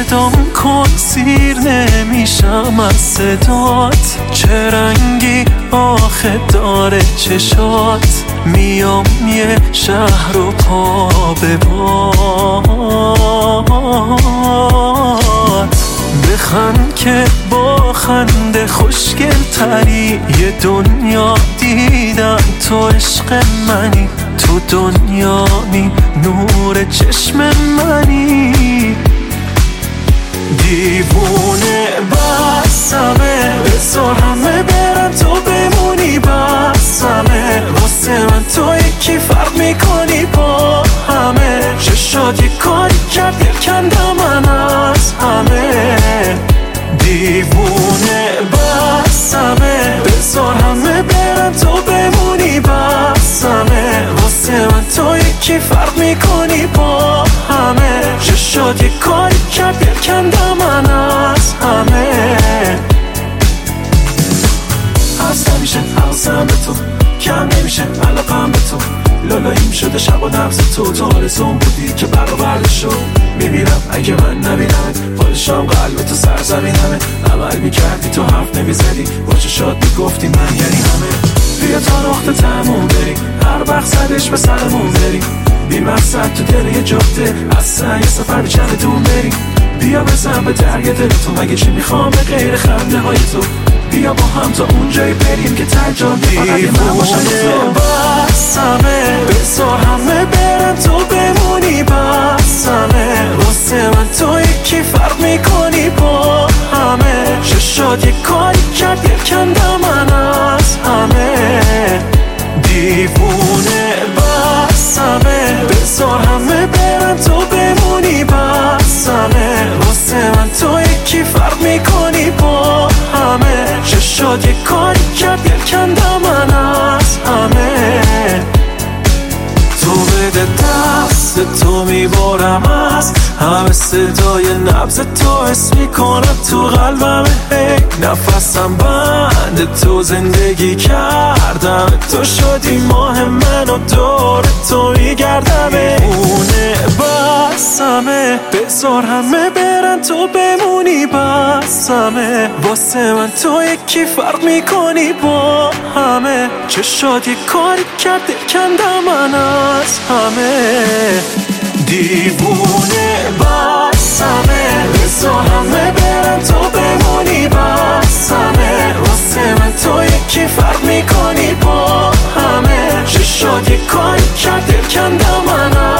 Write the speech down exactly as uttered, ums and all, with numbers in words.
صدام کن سیر نمیشم از صدات، چه رنگی آخه داره چشات، میام یه شهر رو پا به پات، بخند که با خنده خوشگل تری، یه دنیا دیدم تو عشق منی، تو دنیایی نور چشم منی، دیوونه بسمه بذار همه برن تو بمونی بسمه، واسه من تو یکی فرق میکنی با همه، چشات یه کاری کرد یکندم من از همه، دیوونه بسمه بذار همه برن تو بمونی بسمه، واسه من تو یکی فرق میکنی با همه، چشات یه کاری کرد یکندم من از همه، هست نمیشه حواسم به تو، کم نمیشه علاقم به تو، لالاییم شده شب و نبض تو، تو آرزوم بودی که برآورده شد، میبینم اگه من نبینمت، پادشام قلب تو سرزمینمه، عمل میکردی تو حرف نمیزدی، با چشات میگفتی من یعنی همه، بیا تا نقطه تموم بریم، هر وقت زدش به سرمون بریم، بی مقصد تو دل یه جاده، اصلا یه سفر به چندتون بریم، بیا بزن به دریا دل تو، مگه چی میخوام به غیر خنده های تو، بیا با هم تا اونجایی بریم که ترجام فقط یه من باشم تو، بسمه بذار همه برن تو بمونی بسمه، واسه من تو یکی فرق میکنی با همه، چشات یه کاری کرد یکندم من از همه، دیوونه بسمه بذار همه برن تو بمونی بسمه، واسه من تو یکی فرق میکنی با همه، چشات یه کاری کرد یکندم من از همه، تو بده دست تو میبارم از همه، صدای نبض تو حس میکنم تو قلبم، هی نفسم بند تو زندگی کردم، تو شدی ماه من و دور تو میگردم، اونه بسمه بذار همه برن تو بمونی بسمه، واسه من تو یکی فرق میکنی با همه، چشات یه کاری کرد کندم من از همه، دیوونه بسمه بذار همه برن تو بمونی بسمه، واسه من تو یکی فرق میکنی با همه، چشات یه کاری کرد کندم من